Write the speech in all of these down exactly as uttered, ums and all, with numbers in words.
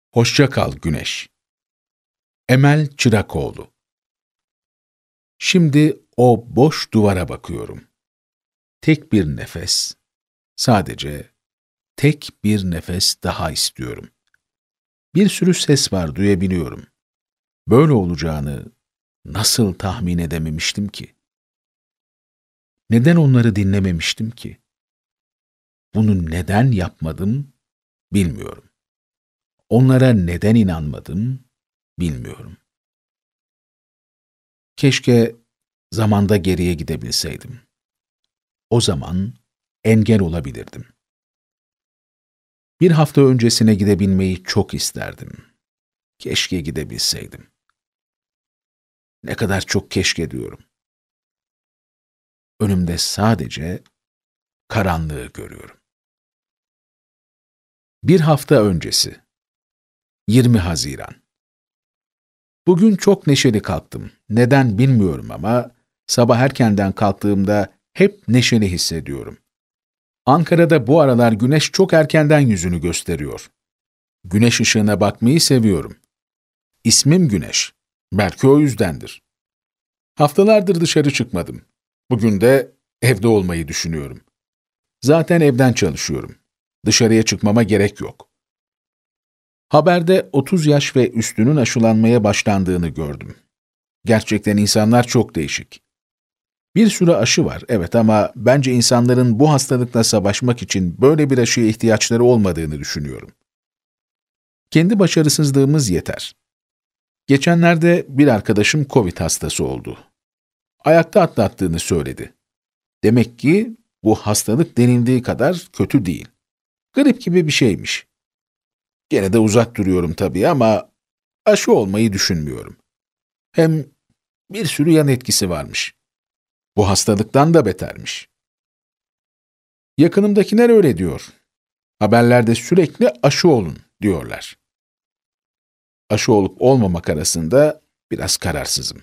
Hoşça kal Güneş. Emel Çırakoğlu. Şimdi o boş duvara bakıyorum. Tek bir nefes, sadece tek bir nefes daha istiyorum. Bir sürü ses var, duyabiliyorum. Böyle olacağını nasıl tahmin edememiştim ki? Neden onları dinlememiştim ki? Bunu neden yapmadım, bilmiyorum. Onlara neden inanmadım, bilmiyorum. Keşke zamanda geriye gidebilseydim. O zaman engel olabilirdim. Bir hafta öncesine gidebilmeyi çok isterdim. Keşke gidebilseydim. Ne kadar çok keşke diyorum. Önümde sadece karanlığı görüyorum. Bir hafta öncesi. yirmi Haziran. Bugün çok neşeli kalktım. Neden bilmiyorum ama sabah erkenden kalktığımda hep neşeli hissediyorum. Ankara'da bu aralar güneş çok erkenden yüzünü gösteriyor. Güneş ışığına bakmayı seviyorum. İsmim Güneş. Belki o yüzdendir. Haftalardır dışarı çıkmadım. Bugün de evde olmayı düşünüyorum. Zaten evden çalışıyorum. Dışarıya çıkmama gerek yok. Haberde otuz yaş ve üstünün aşılanmaya başlandığını gördüm. Gerçekten insanlar çok değişik. Bir sürü aşı var, evet, ama bence insanların bu hastalıkla savaşmak için böyle bir aşıya ihtiyaçları olmadığını düşünüyorum. Kendi başarısızlığımız yeter. Geçenlerde bir arkadaşım Covid hastası oldu. Ayakta atlattığını söyledi. Demek ki bu hastalık denildiği kadar kötü değil. Grip gibi bir şeymiş. Gene de uzak duruyorum tabii ama aşı olmayı düşünmüyorum. Hem bir sürü yan etkisi varmış. Bu hastalıktan da betermiş. Yakınımdakiler öyle diyor. Haberlerde sürekli aşı olun diyorlar. Aşı olup olmamak arasında biraz kararsızım.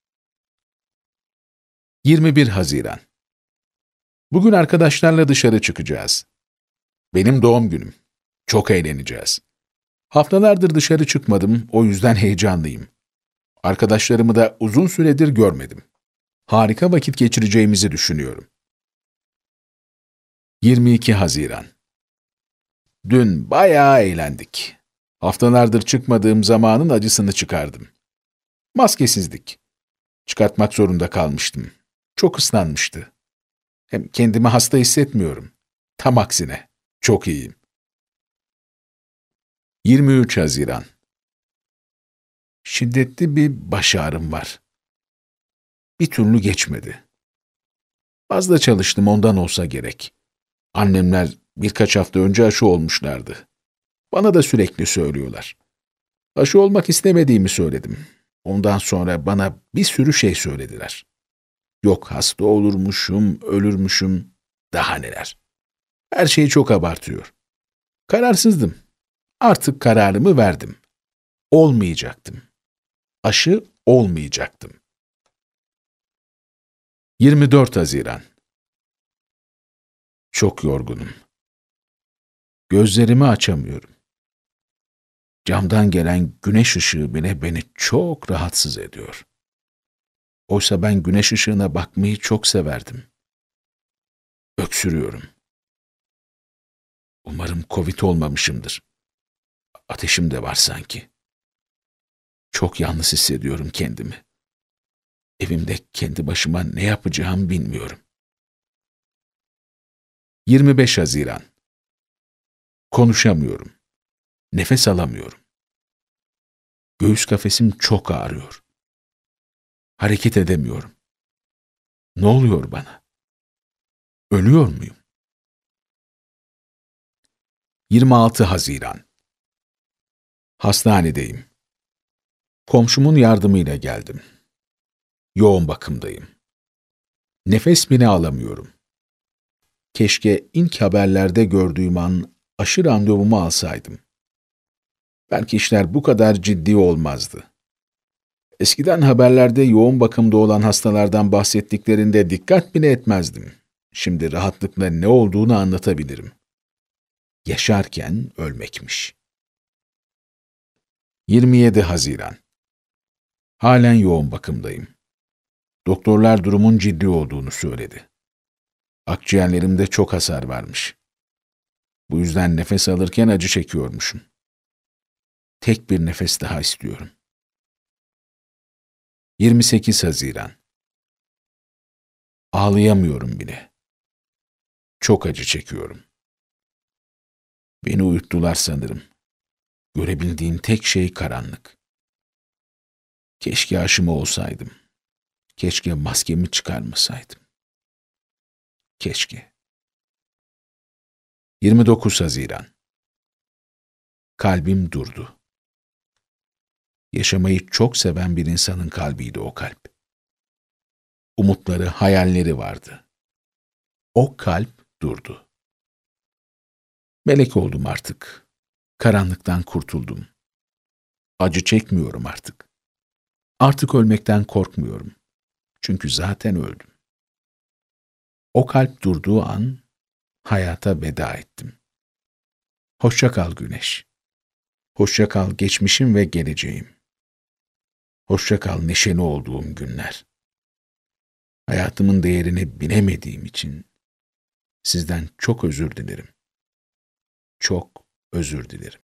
yirmi bir Haziran. Bugün arkadaşlarla dışarı çıkacağız. Benim doğum günüm. Çok eğleneceğiz. Haftalardır dışarı çıkmadım, o yüzden heyecanlıyım. Arkadaşlarımı da uzun süredir görmedim. Harika vakit geçireceğimizi düşünüyorum. yirmi iki Haziran. Dün bayağı eğlendik. Haftalardır çıkmadığım zamanın acısını çıkardım. Maskesizdik. Çıkartmak zorunda kalmıştım. Çok ıslanmıştı. Hem kendimi hasta hissetmiyorum. Tam aksine. Çok iyiyim. yirmi üç Haziran. Şiddetli bir baş ağrım var. Bir türlü geçmedi. Fazla çalıştım, ondan olsa gerek. Annemler birkaç hafta önce aşı olmuşlardı. Bana da sürekli söylüyorlar. Aşı olmak istemediğimi söyledim. Ondan sonra bana bir sürü şey söylediler. Yok hasta olurmuşum, ölürmüşüm, daha neler. Her şeyi çok abartıyor. Kararsızdım. Artık kararımı verdim. Olmayacaktım. Aşı olmayacaktım. yirmi dört Haziran. Çok yorgunum. Gözlerimi açamıyorum. Camdan gelen güneş ışığı bile beni çok rahatsız ediyor. Oysa ben güneş ışığına bakmayı çok severdim. Öksürüyorum. Umarım Covid olmamışımdır. Ateşim de var sanki. Çok yalnız hissediyorum kendimi. Evimde kendi başıma ne yapacağımı bilmiyorum. yirmi beş Haziran. Konuşamıyorum. Nefes alamıyorum. Göğüs kafesim çok ağrıyor. Hareket edemiyorum. Ne oluyor bana? Ölüyor muyum? yirmi altı Haziran. Hastanedeyim. Komşumun yardımıyla geldim. Yoğun bakımdayım. Nefes bile alamıyorum. Keşke ilk haberlerde gördüğüm an aşı randevumu alsaydım. Belki işler bu kadar ciddi olmazdı. Eskiden haberlerde yoğun bakımda olan hastalardan bahsettiklerinde dikkat bile etmezdim. Şimdi rahatlıkla ne olduğunu anlatabilirim. Yaşarken ölmekmiş. yirmi yedi Haziran. Halen yoğun bakımdayım. Doktorlar durumun ciddi olduğunu söyledi. Akciğerlerimde çok hasar varmış. Bu yüzden nefes alırken acı çekiyormuşum. Tek bir nefes daha istiyorum. yirmi sekiz Haziran. Ağlayamıyorum bile. Çok acı çekiyorum. Beni uyuttular sanırım. Görebildiğim tek şey karanlık. Keşke aşımı olsaydım. Keşke maskemi çıkarmasaydım. Keşke. yirmi dokuz Haziran. Kalbim durdu. Yaşamayı çok seven bir insanın kalbiydi o kalp. Umutları, hayalleri vardı. O kalp durdu. Melek oldum artık. Karanlıktan kurtuldum. Acı çekmiyorum artık. Artık ölmekten korkmuyorum. Çünkü zaten öldüm. O kalp durduğu an hayata veda ettim. Hoşça kal güneş. Hoşça kal geçmişim ve geleceğim. Hoşça kal neşeli olduğum günler. Hayatımın değerini bilemediğim için sizden çok özür dilerim. Çok özür dilerim.